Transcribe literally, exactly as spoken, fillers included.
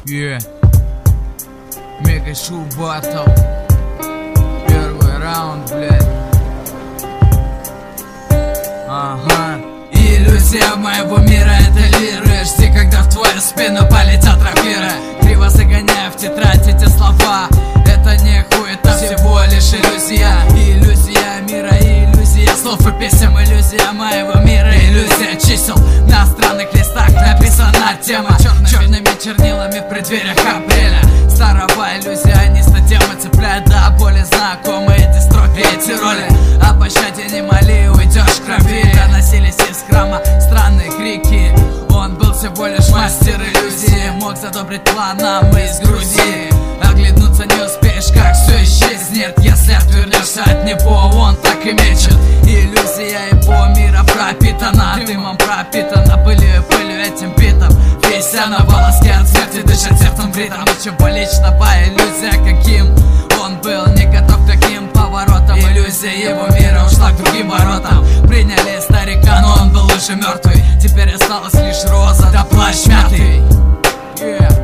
Yeah. Мега Шоу Баттл. Первый раунд, блядь. Ага. Иллюзия моего мира, это лиры. Жди, когда в твою спину полетят рапиры. Криво загоняя в тетрадь эти слова. Это не хуй, это всего лишь иллюзия. Иллюзия мира, иллюзия слов и песен. Иллюзия моего мира, иллюзия чисел. На странных листах написана тема черными чернилами в преддвериях апреля. Старая иллюзия, не тема цепляет до боли. Знакомые эти строки, эти роли. О пощаде не моли, уйдешь в крови. Доносились из храма странные крики. Он был всего лишь мастер иллюзии. Мог задобрить планом из Грузии. Оглянуться не успеешь, как все исчезнет. Если отвернешься от него, он так и мечет. Иллюзия его мира пропитана дымом, пропитана пылью, пылью этим битом. Вися на волоске от смерти, дышит сердцем в ритм. Ничего личного, иллюзия каким он был не готов к таким поворотам. Иллюзия его мира ушла к другим воротам. Приняли старика, но он был уже мертвый. Теперь осталась лишь роза да плащ мятый. Yeah.